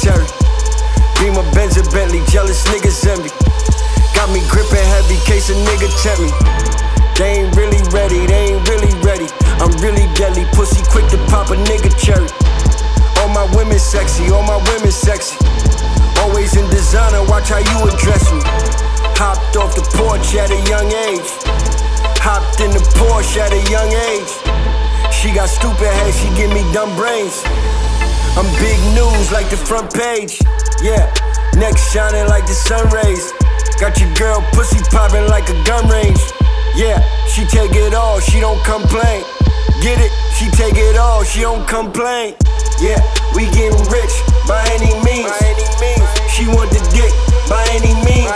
cherry. Beamer, Benz, and Bentley, jealous niggas envy. Got me gripping heavy, case a nigga tempt me. They ain't really ready, they ain't really ready. I'm really deadly, pussy quick to pop a nigga cherry. All my women sexy, all my women sexy. Always in designer, watch how you address me. Hopped off the porch at a young age. Hopped in the Porsche at a young age. She got stupid head, she give me dumb brains. I'm big news like the front page. Yeah, neck shining like the sun rays. Got your girl pussy popping like a gun range. Yeah, she take it all, she don't complain. Get it? She take it all, she don't complain. Yeah, we getting rich by any means. She want the dick by any means.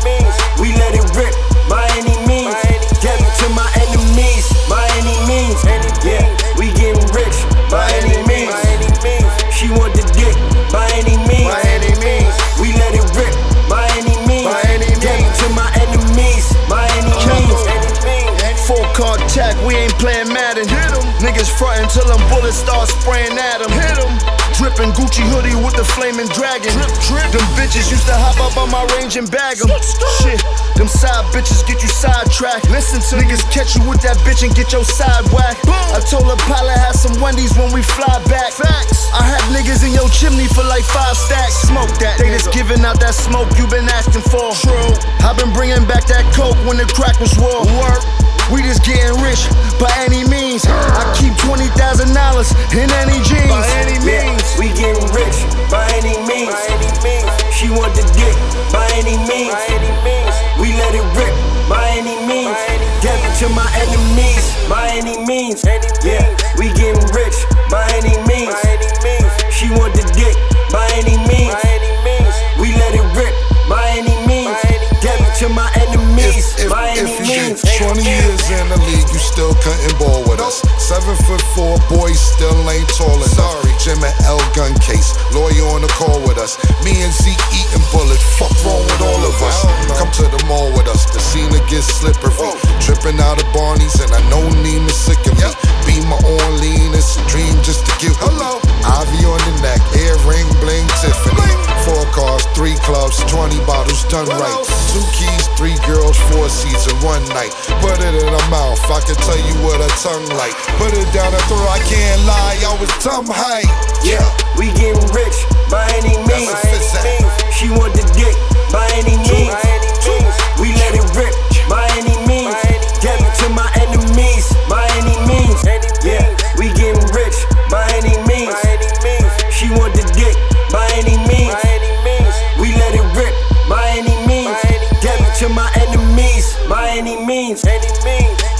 We let it rip by any means. Death to my enemies by any means. Yeah, we getting rich by any means. She want the dick by any means. We let it rip by any means. Death to my enemies by any means. Full contact, we ain't playing Madden. Hit 'em. Niggas frontin' till them bullets start spraying at 'em. Hit 'em. Drippin' Gucci hoodie with the flaming dragon. Drip. Them bitches used to hop up on my range and bag 'em. Shit, them side bitches get you sidetracked. Listen to niggas catch you with that bitch and get your side whacked. I told her pilot had some Wendy's when we fly back. Facts. I had niggas in your chimney for like 5 stacks. Smoke that. They just giving out that smoke you been asking for. True. I been bringing back that coke when the crack was raw. Work. We just getting rich by any means. I keep $20,000 in any jeans. By any means. Yeah, we getting rich by any means. She want the dick by any means. We let it rip by any means. Death to my enemies by any means. Yeah, we getting rich by any means. She want the dick by any means. We let it rip by any means. Death to my enemies by any means. 20 years in the league, you still couldn't ball with us. 7'4" boys still ain't tall enough. Jim and L gun case, lawyer on the call with us. Me and Zeke eating bullets, fuck wrong with all of us. Come to the mall with us, the scene gets slippery. Tripping out of Barney's and I know Neiman's sick of me. Be my own lean, it's a dream just to get with me. Ivy on the neck, earring, bling, Tiffany. 4 cars, 3 clubs, 20 bottles done right. 2 keys, 3 girls, 4 seats in 1 night. Put it in her mouth, I can tell you what her tongue like. Put it down her throat, I can't lie, I was dumb high. Yeah, we getting rich by any means. She want the dick by any means. We let it rip by any means. Death to my enemies by any means. Yeah, we getting rich by any means. She want the dick by any means. We let it rip by any means. Death to my enemies by any means.